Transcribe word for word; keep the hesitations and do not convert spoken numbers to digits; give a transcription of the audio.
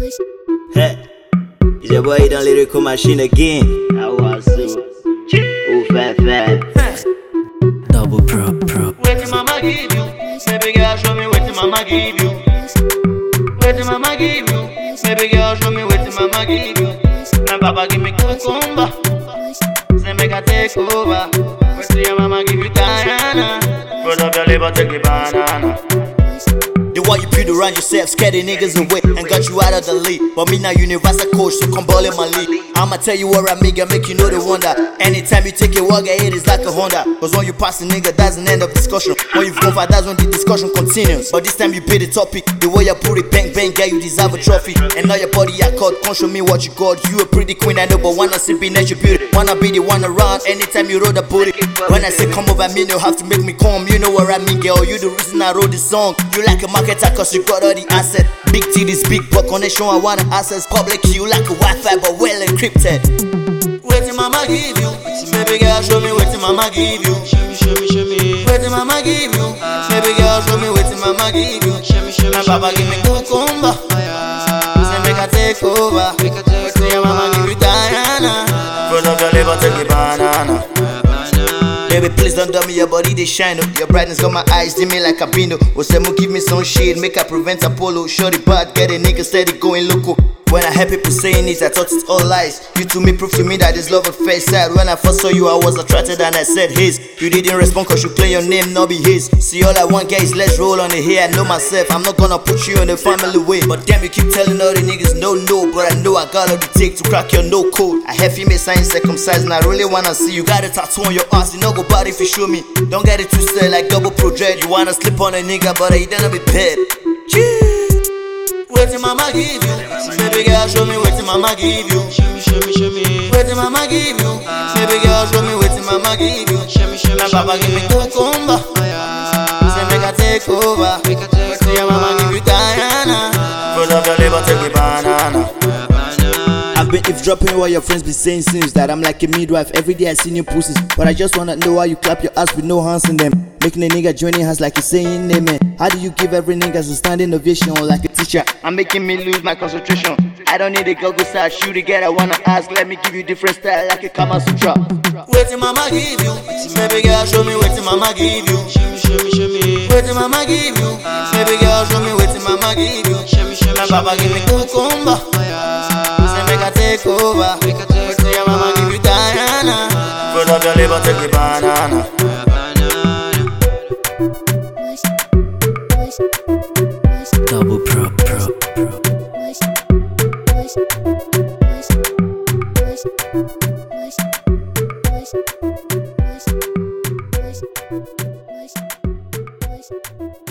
Hey, it's your boy, Don Lyrical Machine again. I was so oh, fat, fat. Double pro, pro. Waiting mama give you, baby girl show me waiting mama give you. Waiting mama give you, baby girl show me waiting mama give you. Now papa give me cucumber, say make I take over. Waiting your mama give you Diana, put up your liver take the banana. The way you put around yourself, scared the niggas away and got you out of the league. But me now universal coach, so come ball in my league. I'ma tell you what I make, I make you know the wonder. Anytime you take a walk, it is like a Honda. Cause when you pass a nigga, that's an end of discussion. When you've gone far, that's when the discussion continues. But this time you pay the topic, the way you put it, bang bang, girl, you deserve a trophy. And now your body I caught, come show me what you got. You a pretty queen, I know, but wanna sip in that you beauty. Wanna be the one around, anytime you roll the booty. When I say come over me, you have to make me come. You know what I mean, girl, you the reason I wrote this song. You like a marketer cause you got all the asset. Big titties, big butt connection, I wanna access. Public you like a Wi-Fi but well encrypted. Waiting mama give you, baby girl show me waiting mama give you. Show me, show me, show me. Waiting mama give you, baby girl show me waiting mama give you. Show me, show me. And papa give me cucumber, say make I take over. Waiting your mama give you Diana, put up your liver take the banana. Baby, please don't dumb me, your body they shine up. Your brightness got my eyes dim me like a bino. Osemo give me some shade, make I prevent Apollo. Shorty bad, get a nigga steady going loco. When I heard people saying it, I thought it's all lies. You to me prove to me that this love at face sad. When I first saw you, I was attracted and I said his. You didn't respond cause you play your name, not be his. See all I want guys, let's roll on the hair. I know myself, I'm not gonna put you in the family way. But damn, you keep telling all the niggas no, no. But I know I got all the take to crack your no code. I have female signs circumcised and I really wanna see you. Got a tattoo on your ass, you know go bad if you show me. Don't get it twisted like double project. You wanna slip on a nigga, but I don't be paid. Waiting mama give you, baby girl show me waiting mama give you. Show me, show me, show me. Waiting mama give you, baby girl show me waiting mama give you. Show me, show me. And papa give me cucumber, say make I take over. Waiting your mama give you Diana, put up your liver take the banana. I've been eavesdropping what your friends be saying since that I'm like a midwife. Every day I see new pussies, but I just wanna know why you clap your ass with no hands in them. Making a nigga joining hands like he's saying amen. How do you give every nigga a standing ovation like a teacher? I'm making me lose my concentration. I don't need a goggles to shoot again. I wanna ask, let me give you different style like a Kama Sutra. Waiting mama give you, baby girl show me waiting mama give you. Show me, show me, show me. Waiting mama give you, baby girl show me waiting mama give you. Show me, show me. And papa give me cucumber, say make I take over. Waiting your mama give you Diana, put up your liver take the banana. Double pro, pro, pro.